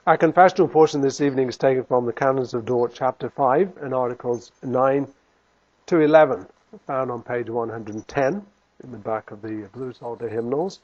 Our confessional portion this evening is taken from the Canons of Dort, chapter 5, and articles 9 to 11, found on page 110 in the back of the Blue Psalter hymnals.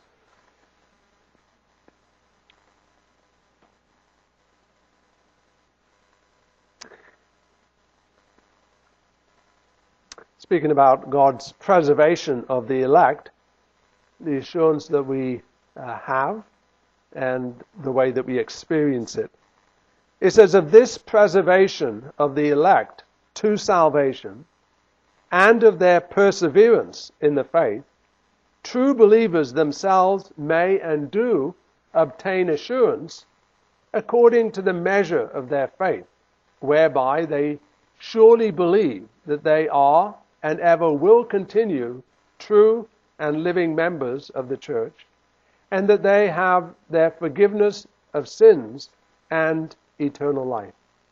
Speaking about God's preservation of the elect, the assurance that we have, and the way that we experience it. It says, of this preservation of the elect to salvation, and of their perseverance in the faith, true believers themselves may and do obtain assurance according to the measure of their faith, whereby they surely believe that they are and ever will continue true and living members of the church, and that they have their forgiveness of sins and eternal life.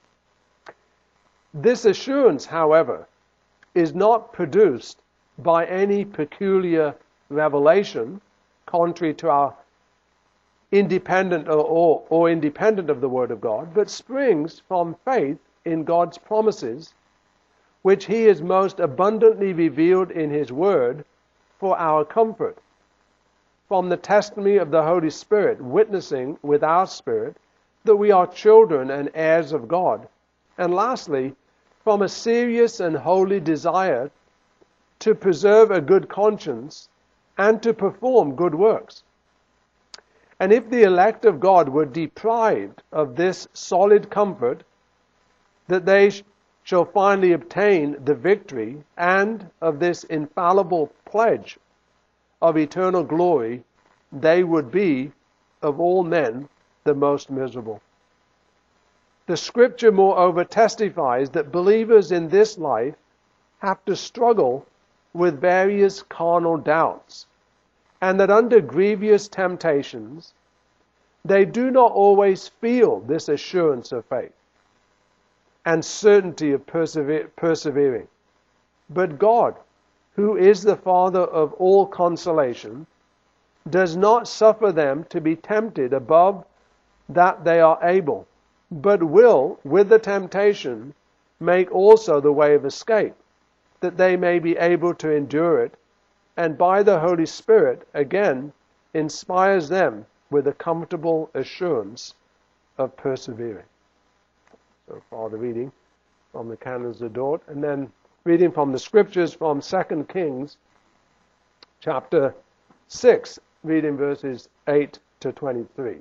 This assurance, however, is not produced by any peculiar revelation, contrary to our independent or independent of the Word of God, but springs from faith in God's promises, which He has most abundantly revealed in His Word for our comfort, from the testimony of the Holy Spirit, witnessing with our spirit that we are children and heirs of God. And lastly, from a serious and holy desire to preserve a good conscience and to perform good works. And if the elect of God were deprived of this solid comfort, that they shall finally obtain the victory, and of this infallible pledge of eternal glory, they would be, of all men, the most miserable. The Scripture, moreover, testifies that believers in this life have to struggle with various carnal doubts, and that under grievous temptations, they do not always feel this assurance of faith and certainty of persevering. But God, who is the Father of all consolation, does not suffer them to be tempted above that they are able, but will, with the temptation, make also the way of escape, that they may be able to endure it, and by the Holy Spirit, again, inspires them with a comfortable assurance of persevering. So far the reading from the Canons of Dort, and then reading from the Scriptures from 2 Kings, chapter 6, reading verses 8 to 23.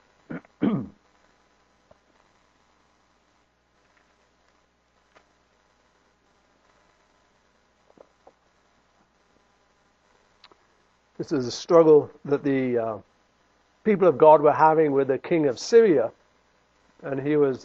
This is a struggle that the people of God were having with the king of Syria, and he was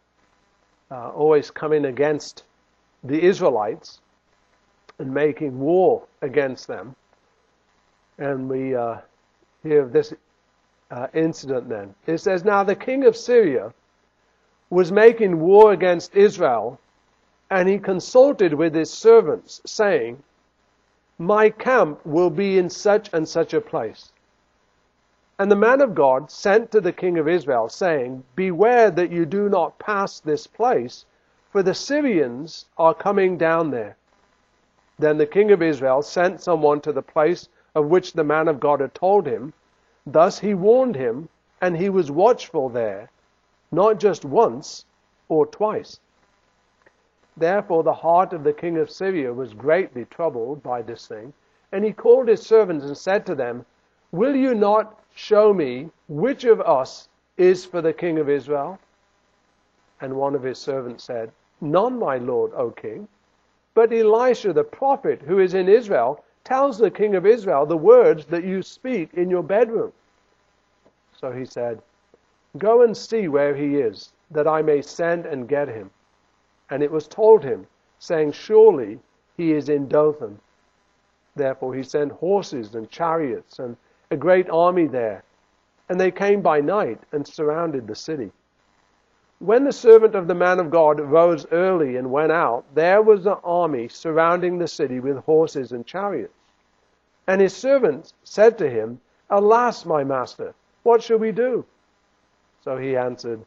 always coming against the Israelites and making war against them. And we hear of this incident then. It says, now the king of Syria was making war against Israel, and he consulted with his servants, saying, my camp will be in such and such a place. And the man of God sent to the king of Israel, saying, beware that you do not pass this place, for the Syrians are coming down there. Then the king of Israel sent someone to the place of which the man of God had told him. Thus he warned him, and he was watchful there, not just once or twice. Therefore the heart of the king of Syria was greatly troubled by this thing, and he called his servants and said to them, will you not show me which of us is for the king of Israel? And one of his servants said, none, my lord, O king. But Elisha the prophet, who is in Israel, tells the king of Israel the words that you speak in your bedroom. So he said, go and see where he is, that I may send and get him. And it was told him, saying, surely he is in Dothan. Therefore he sent horses and chariots and a great army there. And they came by night and surrounded the city. When the servant of the man of God rose early and went out, there was an army surrounding the city with horses and chariots. And his servants said to him, alas, my master, what shall we do? So he answered,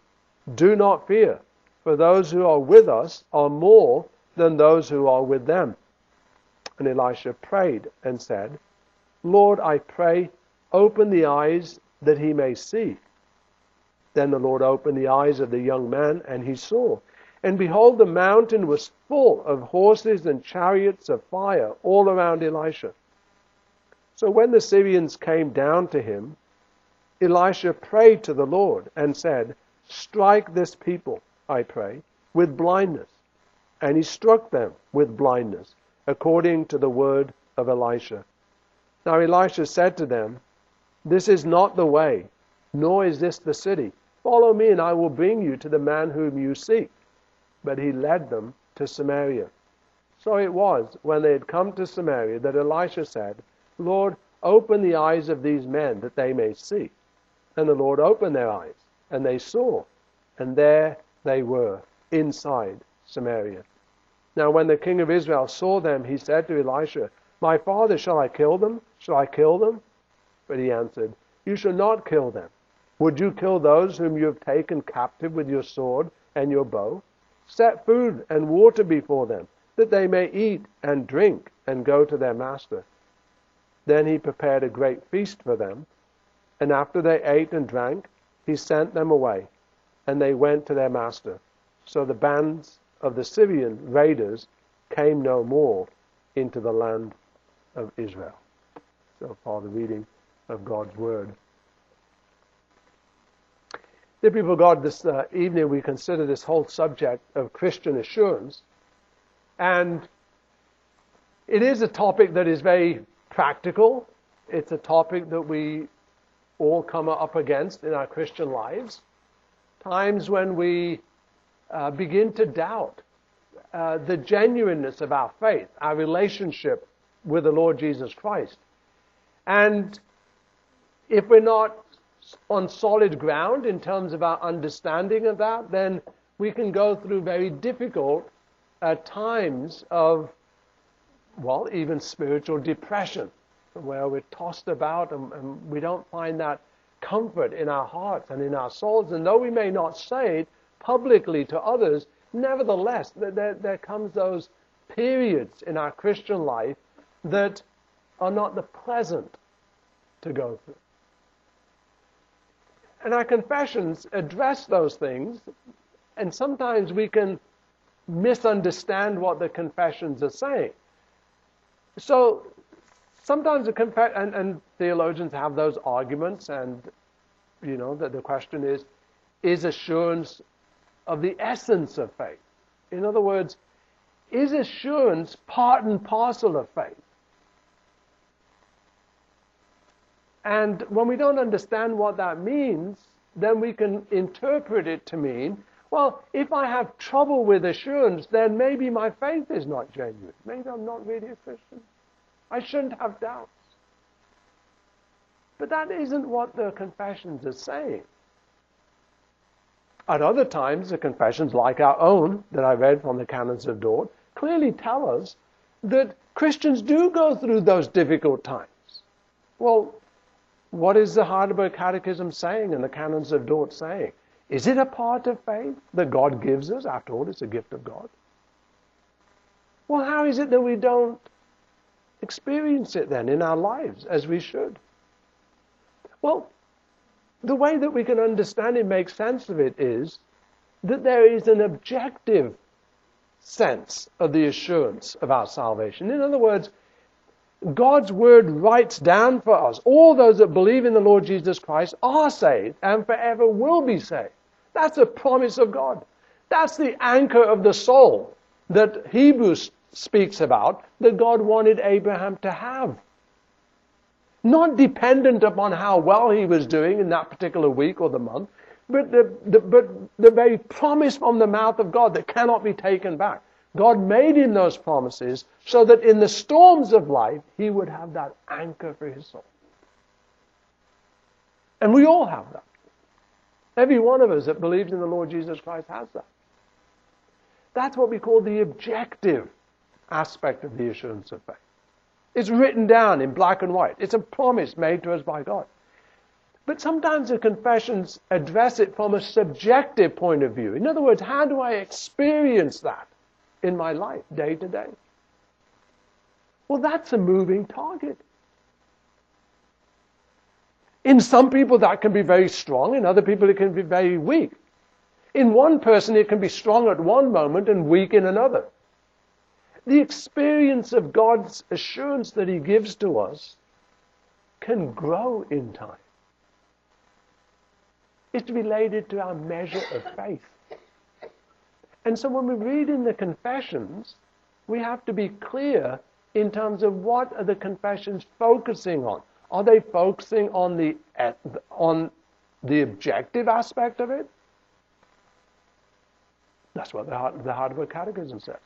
Do not fear, for those who are with us are more than those who are with them." And Elisha prayed and said, "Lord, I pray, open the eyes that he may see." Then the Lord opened the eyes of the young man, and he saw. And behold, the mountain was full of horses and chariots of fire all around Elisha. So when the Syrians came down to him, Elisha prayed to the Lord and said, "Strike this people, I pray, with blindness." And he struck them with blindness, according to the word of Elisha. Now Elisha said to them, "This is not the way, nor is this the city. Follow me, and I will bring you to the man whom you seek." But he led them to Samaria. So it was, when they had come to Samaria, that Elisha said, "Lord, open the eyes of these men, that they may see." And the Lord opened their eyes, and they saw, and there they were, inside Samaria. Now when the king of Israel saw them, he said to Elisha, "My father, shall I kill them? Shall I kill them?" But he answered, "You shall not kill them. Would you kill those whom you have taken captive with your sword and your bow? Set food and water before them, that they may eat and drink and go to their master." Then he prepared a great feast for them, and after they ate and drank, he sent them away, and they went to their master. So the bands of the Syrian raiders came no more into the land of Israel. So far the reading of God's word. Dear people of God, this evening we consider this whole subject of Christian assurance. And it is a topic that is very practical. It's a topic that we all come up against in our Christian lives. Times when we begin to doubt the genuineness of our faith, our relationship with the Lord Jesus Christ. And if we're not on solid ground in terms of our understanding of that, then we can go through very difficult times of, well, even spiritual depression, where we're tossed about and we don't find that comfort in our hearts and in our souls. And though we may not say it publicly to others, nevertheless, there comes those periods in our Christian life that are not the pleasant to go through. And our confessions address those things, and sometimes we can misunderstand what the confessions are saying. So sometimes and theologians have those arguments, and the question is assurance of the essence of faith? In other words, is assurance part and parcel of faith? And when we don't understand what that means, then we can interpret it to mean, well, if I have trouble with assurance, then maybe my faith is not genuine. Maybe I'm not really a Christian. I shouldn't have doubts. But that isn't what the confessions are saying. At other times, the confessions like our own that I read from the Canons of Dort clearly tell us that Christians do go through those difficult times. Well, what is the Heidelberg Catechism saying and the Canons of Dort saying? Is it a part of faith that God gives us? After all, it's a gift of God. Well, how is it that we don't experience it then in our lives as we should? Well, the way that we can understand it, make sense of it, is that there is an objective sense of the assurance of our salvation. In other words, God's word writes down for us, all those that believe in the Lord Jesus Christ are saved and forever will be saved. That's a promise of God. That's the anchor of the soul that Hebrews speaks about, that God wanted Abraham to have. Not dependent upon how well he was doing in that particular week or the month, but the very promise from the mouth of God that cannot be taken back. God made him those promises so that in the storms of life, he would have that anchor for his soul. And we all have that. Every one of us that believes in the Lord Jesus Christ has that. That's what we call the objective aspect of the assurance of faith. It's written down in black and white. It's a promise made to us by God. But sometimes the confessions address it from a subjective point of view. In other words, how do I experience that in my life, day to day? Well, that's a moving target. In some people that can be very strong, in other people it can be very weak. In one person it can be strong at one moment and weak in another. The experience of God's assurance that He gives to us can grow in time. It's related to our measure of faith. And so when we read in the confessions, we have to be clear in terms of what are the confessions focusing on. Are they focusing on the objective aspect of it? That's what the Heidelberg Catechism says.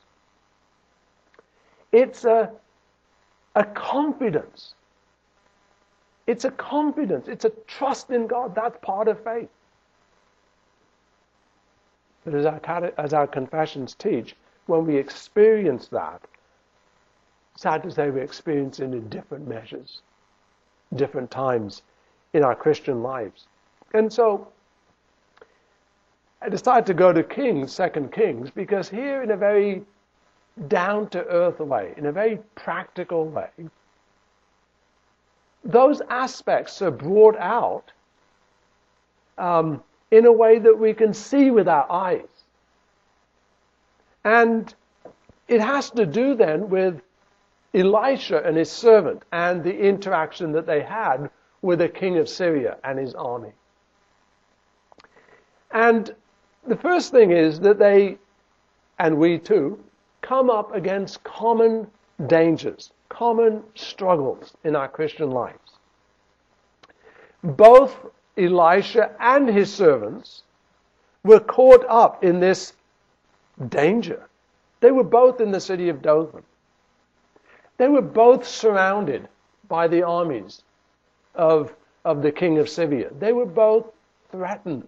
It's a confidence. It's a confidence. It's a trust in God. That's part of faith. But as our confessions teach, when we experience that, sad to say, we experience it in different measures, different times in our Christian lives. And so I decided to go to Kings, 2 Kings, because here in a very down-to-earth way, in a very practical way, those aspects are brought out in a way that we can see with our eyes. And it has to do then with Elisha and his servant and the interaction that they had with the king of Syria and his army. And the first thing is that they, and we too, come up against common dangers, common struggles in our Christian lives. Both Elisha and his servants were caught up in this danger. They were both in the city of Dothan. They were both surrounded by the armies of the king of Syria. They were both threatened.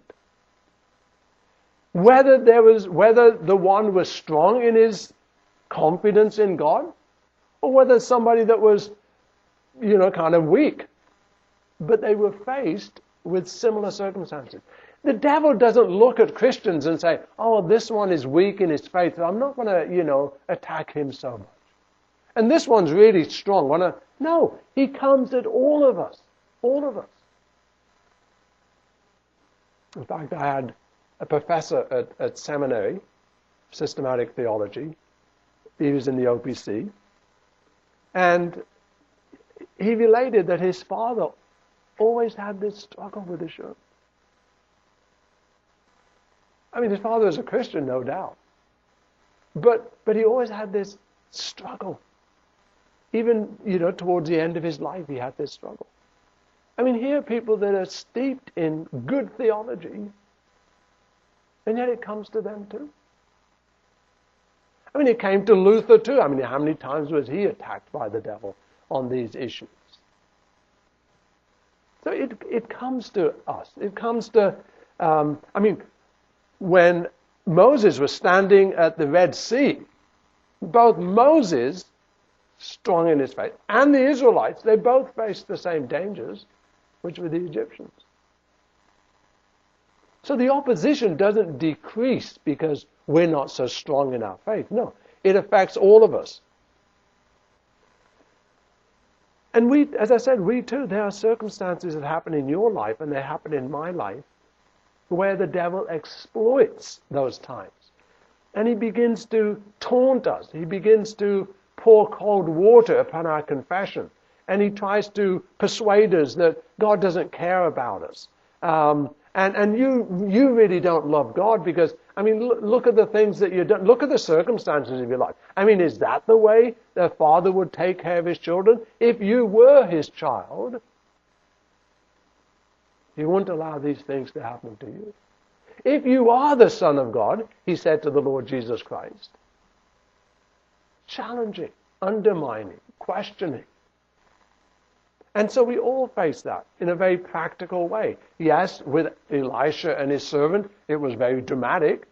Whether the one was strong in his confidence in God, or whether somebody that was, kind of weak. But they were faced with similar circumstances. The devil doesn't look at Christians and say, oh, this one is weak in his faith, so I'm not going to, attack him so much. And this one's really strong. No, he comes at all of us. All of us. In fact, I had a professor at seminary, systematic theology. He was in the OPC. And he related that his father always had this struggle with assurance. I mean, his father was a Christian, no doubt. But he always had this struggle. Even, towards the end of his life, he had this struggle. I mean, here are people that are steeped in good theology, and yet it comes to them too. I mean, it came to Luther too. I mean, how many times was he attacked by the devil on these issues? So it comes to us. It comes to, when Moses was standing at the Red Sea, both Moses, strong in his faith, and the Israelites, they both faced the same dangers, which were the Egyptians. So the opposition doesn't decrease because we're not so strong in our faith. No, it affects all of us. And we, as I said, we too, there are circumstances that happen in your life and they happen in my life where the devil exploits those times. And he begins to taunt us. He begins to pour cold water upon our confession. And he tries to persuade us that God doesn't care about us. And you really don't love God because, look at the things that you've done. Look at the circumstances of your life. Is that the way the father would take care of his children? If you were his child, he wouldn't allow these things to happen to you. If you are the Son of God, he said to the Lord Jesus Christ, challenging, undermining, questioning. And so we all face that in a very practical way. Yes, with Elisha and his servant, it was very dramatic.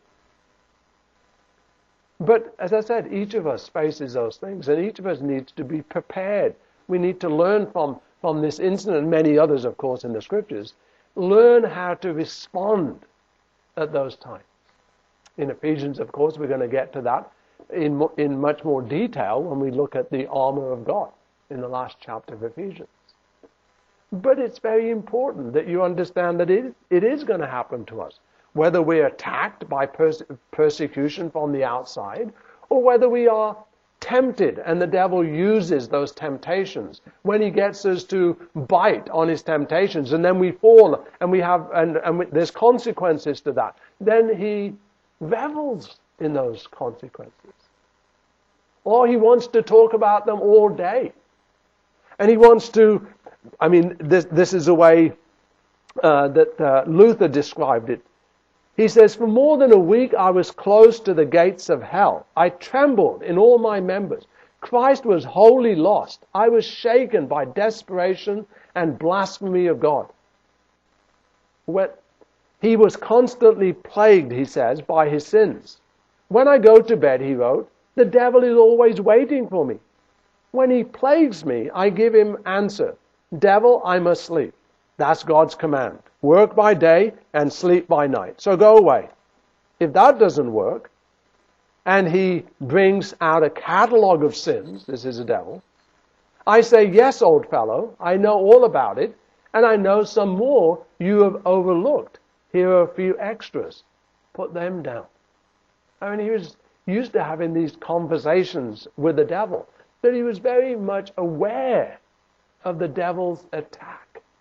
But as I said, each of us faces those things, and each of us needs to be prepared. We need to learn from this incident, and many others, of course, in the Scriptures, learn how to respond at those times. In Ephesians, of course, we're going to get to that in much more detail when we look at the armor of God in the last chapter of Ephesians. But it's very important that you understand that it is going to happen to us. Whether we're attacked by persecution from the outside, or whether we are tempted and the devil uses those temptations. When he gets us to bite on his temptations and then we fall and there's consequences to that, then he revels in those consequences. Or he wants to talk about them all day. And he wants to, this is a way that Luther described it. He says, for more than a week I was close to the gates of hell. I trembled in all my members. Christ was wholly lost. I was shaken by desperation and blasphemy of God. He was constantly plagued, he says, by his sins. When I go to bed, he wrote, the devil is always waiting for me. When he plagues me, I give him answer. Devil, I must sleep. That's God's command. Work by day and sleep by night. So go away. If that doesn't work, and he brings out a catalog of sins, this is the devil, I say, yes, old fellow, I know all about it, and I know some more you have overlooked. Here are a few extras. Put them down. He was used to having these conversations with the devil, that he was very much aware of the devil's attack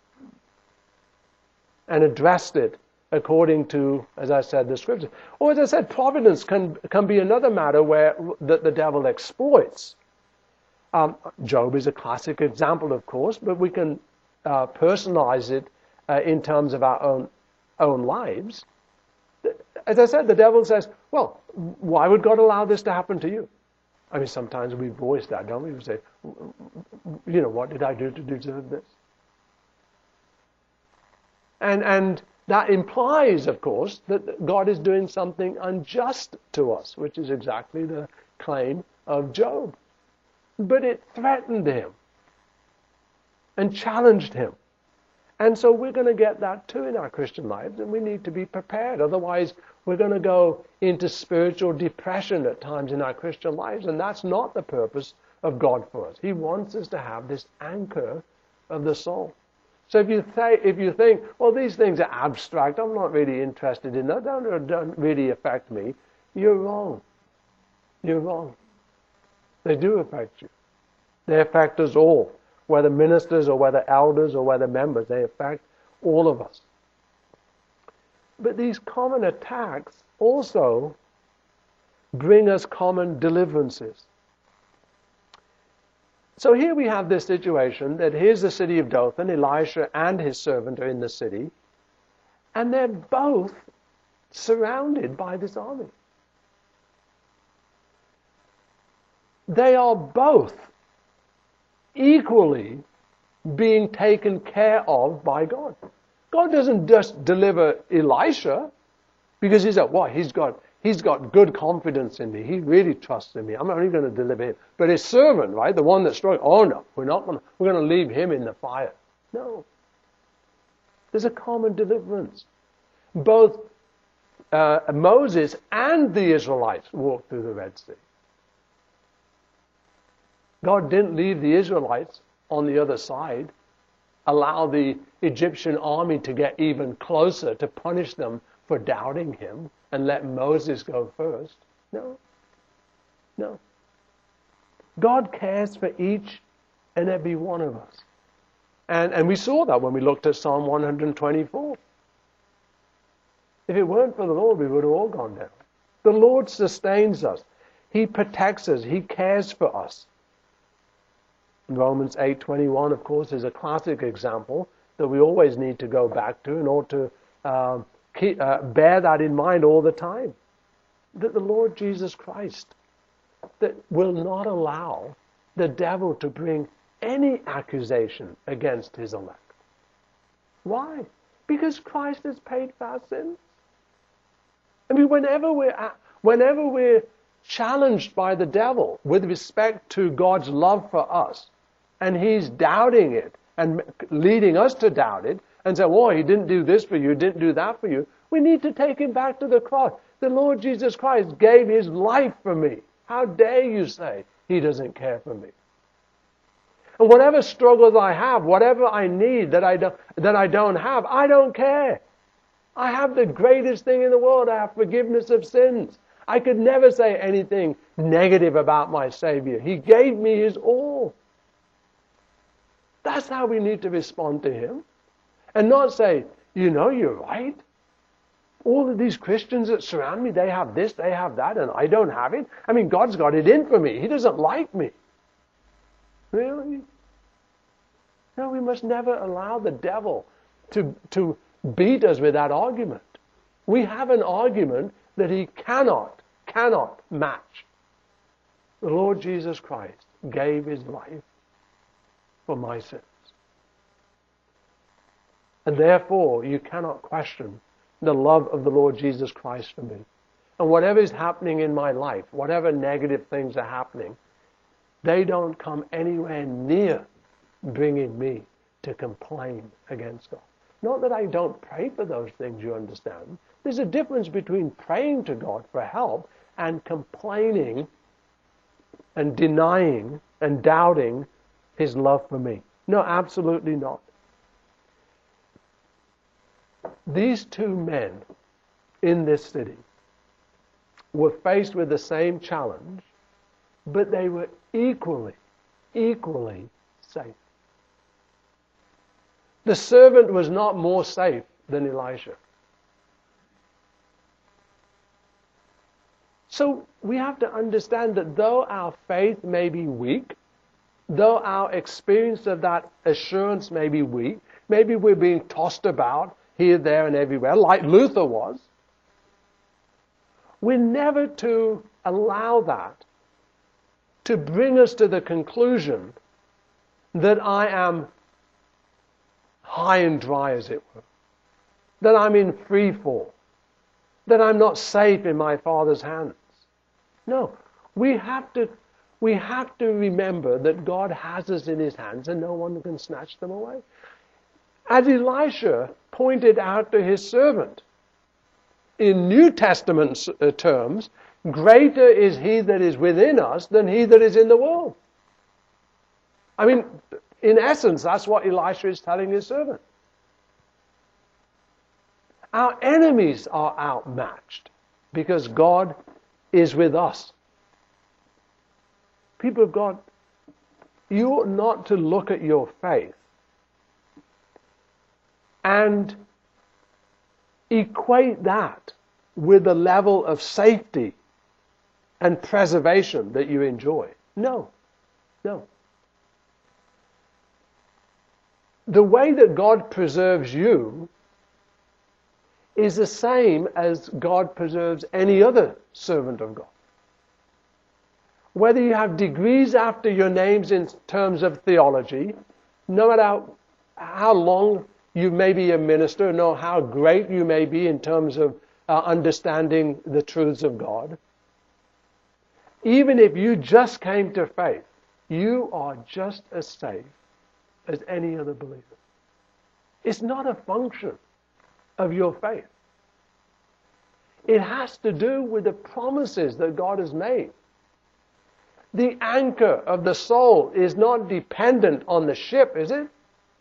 and addressed it according to, as I said, the scripture. Or as I said, providence can be another matter where the devil exploits. Job is a classic example, of course, but we can personalize it in terms of our own lives. As I said, the devil says, well, why would God allow this to happen to you? Sometimes we voice that, don't we? We say, what did I do to deserve this? And that implies, of course, that God is doing something unjust to us, which is exactly the claim of Job. But it threatened him and challenged him. And so we're going to get that too in our Christian lives, and we need to be prepared. Otherwise, we're going to go into spiritual depression at times in our Christian lives, and that's not the purpose of God for us. He wants us to have this anchor of the soul. So if you think, well, these things are abstract, I'm not really interested in that, don't really affect me, you're wrong. You're wrong. They do affect you. They affect us all, whether ministers or whether elders or whether members, they affect all of us. But these common attacks also bring us common deliverances. So here we have this situation that here's the city of Dothan, Elisha and his servant are in the city, and they're both surrounded by this army. They are both equally being taken care of by God. God doesn't just deliver Elisha because he said, he's got good confidence in me. He really trusts in me. I'm only going to deliver him. But his servant, right, the one that struck, oh no, we're going to leave him in the fire. No. There's a common deliverance. Both Moses and the Israelites walked through the Red Sea. God didn't leave the Israelites on the other side, allow the Egyptian army to get even closer to punish them for doubting him, and let Moses go first. No. No. God cares for each and every one of us. And we saw that when we looked at Psalm 124. If it weren't for the Lord, we would have all gone down. The Lord sustains us. He protects us. He cares for us. Romans 8:21, of course, is a classic example that we always need to go back to in order to bear that in mind all the time. That the Lord Jesus Christ that will not allow the devil to bring any accusation against his elect. Why? Because Christ has paid for our sins. Whenever we're challenged by the devil with respect to God's love for us, and he's doubting it and leading us to doubt it, and say, oh, he didn't do this for you, didn't do that for you. We need to take him back to the cross. The Lord Jesus Christ gave his life for me. How dare you say he doesn't care for me? And whatever struggles I have, whatever I need that I don't have, I don't care. I have the greatest thing in the world. I have forgiveness of sins. I could never say anything negative about my Savior. He gave me his all. That's how we need to respond to him. And not say, you're right. All of these Christians that surround me, they have this, they have that, and I don't have it. I mean, God's got it in for me. He doesn't like me. Really? No, we must never allow the devil to beat us with that argument. We have an argument that he cannot match. The Lord Jesus Christ gave his life for my sins. And therefore, you cannot question the love of the Lord Jesus Christ for me. And whatever is happening in my life, whatever negative things are happening, they don't come anywhere near bringing me to complain against God. Not that I don't pray for those things, you understand. There's a difference between praying to God for help and complaining and denying and doubting his love for me. No, absolutely not. These two men in this city were faced with the same challenge, but they were equally safe. The servant was not more safe than Elisha. So we have to understand that though our faith may be weak, though our experience of that assurance may be weak, maybe we're being tossed about here, there, and everywhere, like Luther was, we're never to allow that to bring us to the conclusion that I am high and dry, as it were, that I'm in free fall, that I'm not safe in my Father's hands. No, we have to remember that God has us in his hands and no one can snatch them away. As Elisha pointed out to his servant, in New Testament terms, greater is he that is within us than he that is in the world. I mean, in essence, that's what Elisha is telling his servant. Our enemies are outmatched because God is with us. People of God, you ought not to look at your faith and equate that with the level of safety and preservation that you enjoy. No. The way that God preserves you is the same as God preserves any other servant of God. Whether you have degrees after your names in terms of theology, no matter how long you may be a minister, no how great you may be in terms of understanding the truths of God, even if you just came to faith, you are just as safe as any other believer. It's not a function of your faith. It has to do with the promises that God has made. The anchor of the soul is not dependent on the ship, is it?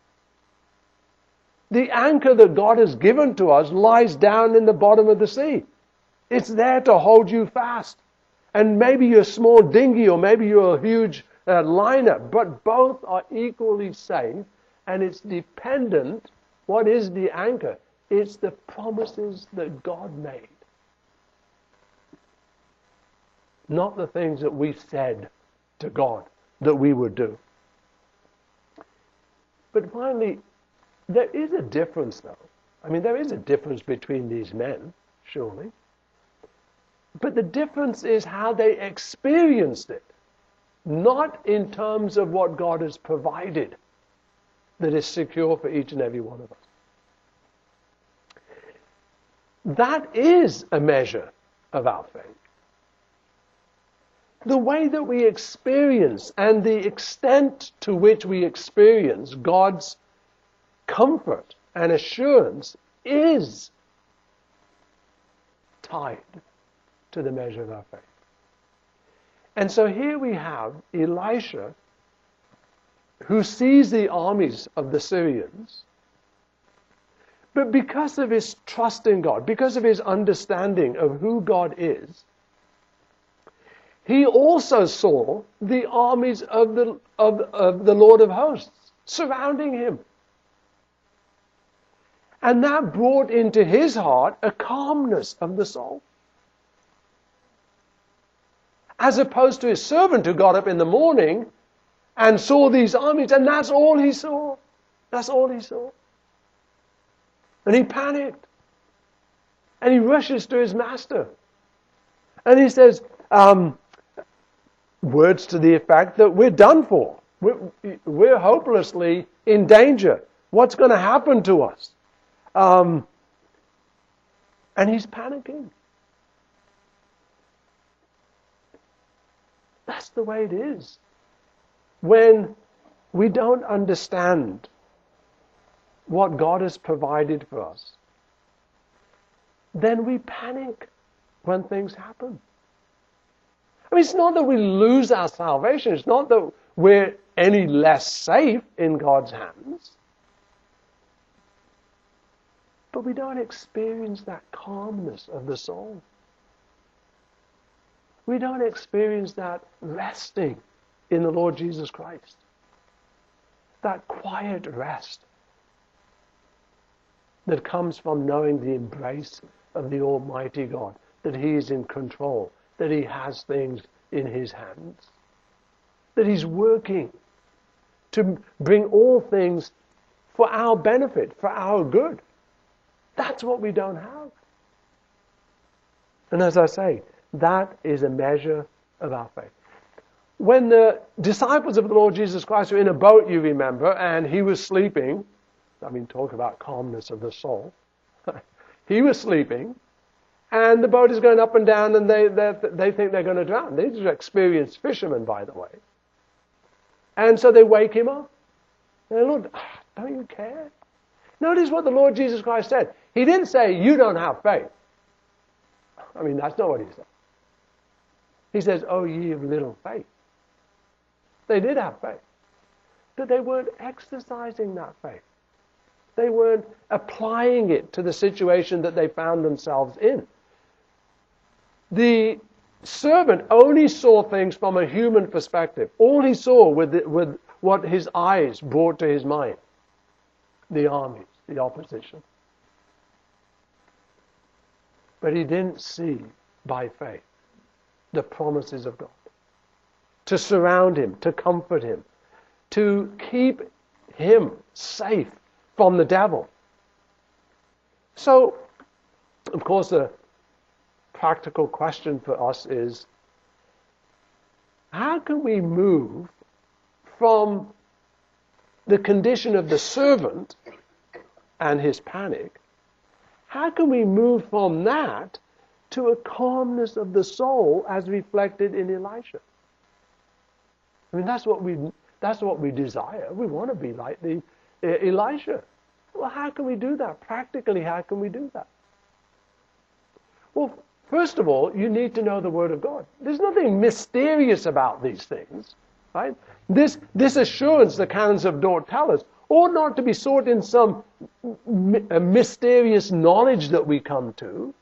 The anchor that God has given to us lies down in the bottom of the sea. It's there to hold you fast. And maybe you're a small dinghy or maybe you're a huge liner, but both are equally safe, and it's dependent. What is the anchor? It's the promises that God made. Not the things that we said to God that we would do. But finally, there is a difference though. I mean, there is a difference between these men, surely. But the difference is how they experienced it. Not in terms of what God has provided that is secure for each and every one of us. That is a measure of our faith. The way that we experience and the extent to which we experience God's comfort and assurance is tied to the measure of our faith. And so here we have Elisha, who sees the armies of the Syrians, but because of his trust in God, because of his understanding of who God is, he also saw the armies of the Lord of hosts surrounding him. And that brought into his heart a calmness of the soul. As opposed to his servant who got up in the morning and saw these armies, and that's all he saw. That's all he saw. And he panicked. And he rushes to his master. And he says, words to the effect that we're done for. We're hopelessly in danger. What's going to happen to us? And he's panicking. That's the way it is. When we don't understand what God has provided for us, then we panic when things happen. I mean, it's not that we lose our salvation. It's not that we're any less safe in God's hands. But we don't experience that calmness of the soul. We don't experience that resting in the Lord Jesus Christ. That quiet rest that comes from knowing the embrace of the Almighty God, that He is in control, that He has things in His hands, that He's working to bring all things for our benefit, for our good. That's what we don't have. And as I say, that is a measure of our faith. When the disciples of the Lord Jesus Christ were in a boat, you remember, and He was sleeping, I mean, talk about calmness of the soul. He was sleeping, and the boat is going up and down, and they think they're going to drown. These are experienced fishermen, by the way. And so they wake Him up. And Lord, don't you care? Notice what the Lord Jesus Christ said. He didn't say, you don't have faith. I mean, that's not what He said. He says, oh, ye of little faith. They did have faith. But they weren't exercising that faith. They weren't applying it to the situation that they found themselves in. The servant only saw things from a human perspective. All he saw with what his eyes brought to his mind. The armies, the opposition. But he didn't see by faith the promises of God. To surround him, to comfort him, to keep him safe from the devil. So, of course, the practical question for us is, how can we move from the condition of the servant and his panic? How can we move from that to a calmness of the soul as reflected in Elisha? I mean, that's what we desire. We want to be like the Elisha. Well, how can we do that? Practically, how can we do that? Well, first of all, you need to know the Word of God. There's nothing mysterious about these things, right? This assurance, the canons of Dort tell us, ought not to be sought in some mysterious knowledge that we come to.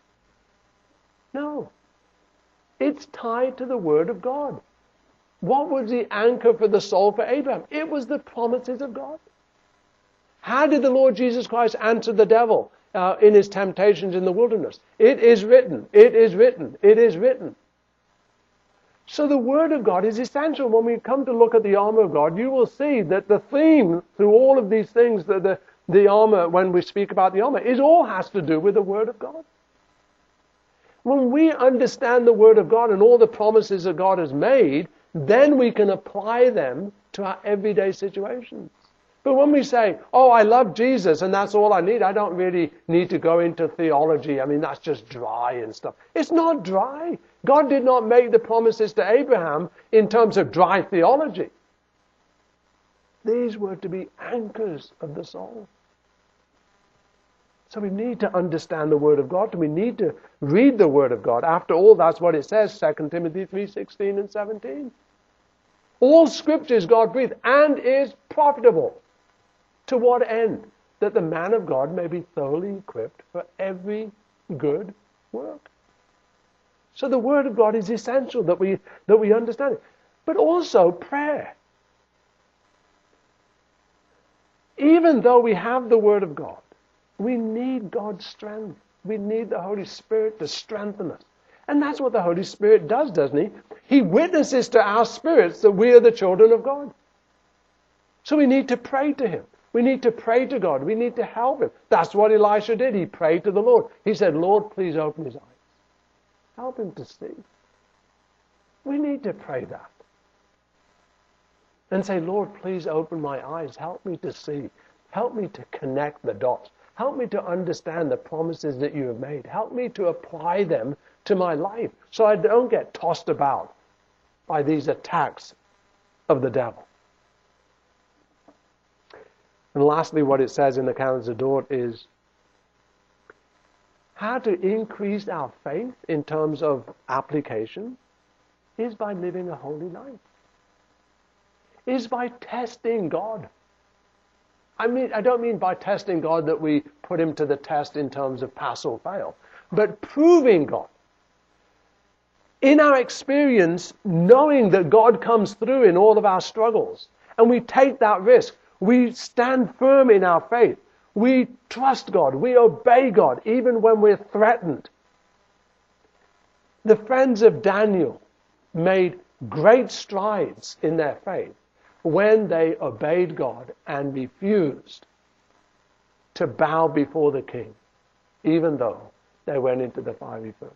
No. It's tied to the Word of God. What was the anchor for the soul for Abraham? It was the promises of God. How did the Lord Jesus Christ answer the devil in his temptations in the wilderness? It is written, it is written, it is written. So the Word of God is essential. When we come to look at the armor of God, you will see that the theme through all of these things, the armor, when we speak about the armor, it all has to do with the Word of God. When we understand the Word of God and all the promises that God has made, then we can apply them to our everyday situations. But when we say, oh, I love Jesus and that's all I need, I don't really need to go into theology. I mean, that's just dry and stuff. It's not dry. God did not make the promises to Abraham in terms of dry theology. These were to be anchors of the soul. So we need to understand the Word of God, and we need to read the Word of God. After all, that's what it says, 2 Timothy 3:16 and 17. All Scripture is God-breathed and is profitable. To what end? That the man of God may be thoroughly equipped for every good work. So the Word of God is essential that we understand it. But also prayer. Even though we have the Word of God, we need God's strength. We need the Holy Spirit to strengthen us. And that's what the Holy Spirit does, doesn't He? He witnesses to our spirits that we are the children of God. So we need to pray to Him. We need to pray to God. We need to help Him. That's what Elisha did. He prayed to the Lord. He said, Lord, please open his eyes. Help him to see. We need to pray that. And say, Lord, please open my eyes. Help me to see. Help me to connect the dots. Help me to understand the promises that you have made. Help me to apply them to my life so I don't get tossed about by these attacks of the devil. And lastly, what it says in the Counsels of Dort is how to increase our faith in terms of application is by living a holy life. Is by testing God. I don't mean by testing God that we put Him to the test in terms of pass or fail, but proving God. In our experience, knowing that God comes through in all of our struggles, and we take that risk. We stand firm in our faith. We trust God. We obey God, even when we're threatened. The friends of Daniel made great strides in their faith when they obeyed God and refused to bow before the king, even though they went into the fiery furnace.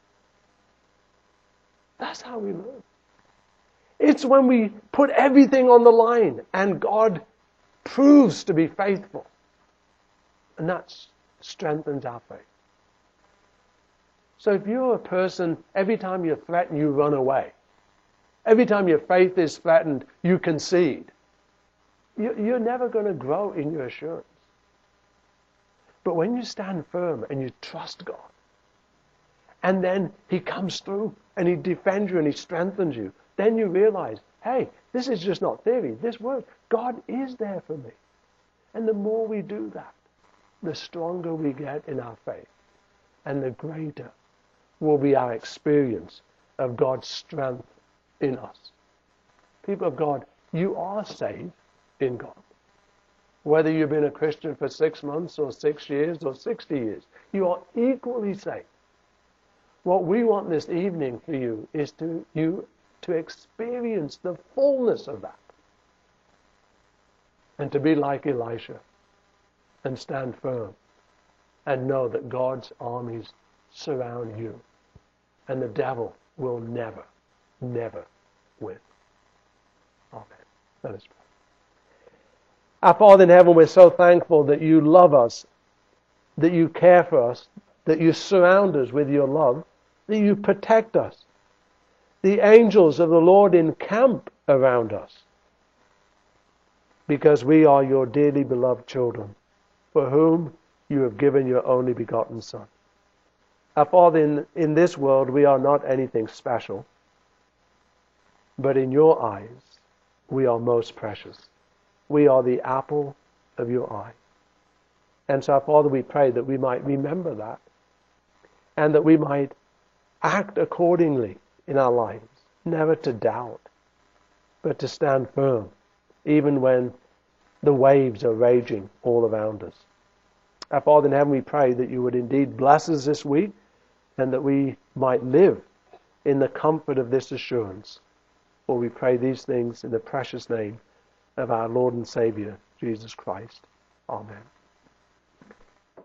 That's how we live. It's when we put everything on the line and God proves to be faithful. And that strengthens our faith. So if you're a person, every time you're threatened, you run away. Every time your faith is threatened, you concede. You're never going to grow in your assurance. But when you stand firm and you trust God, and then He comes through and He defends you and He strengthens you, then you realize, hey, this is just not theory. This works. God is there for me. And the more we do that, the stronger we get in our faith. And the greater will be our experience of God's strength in us. People of God, you are saved in God. Whether you've been a Christian for 6 months or 6 years or 60 years, you are equally saved. What we want this evening for you is to experience the fullness of that. And to be like Elisha and stand firm and know that God's armies surround you and the devil will never, never win. Amen. Let us pray. Our Father in heaven, we're so thankful that you love us, that you care for us, that you surround us with your love, that you protect us. The angels of the Lord encamp around us because we are your dearly beloved children, for whom you have given your only begotten Son. Our Father, in this world we are not anything special, but in your eyes we are most precious. We are the apple of your eye. And so, Father, we pray that we might remember that and that we might act accordingly in our lives, never to doubt, but to stand firm, even when the waves are raging all around us. Our Father in heaven, we pray that you would indeed bless us this week and that we might live in the comfort of this assurance. For we pray these things in the precious name of our Lord and Savior, Jesus Christ. Amen.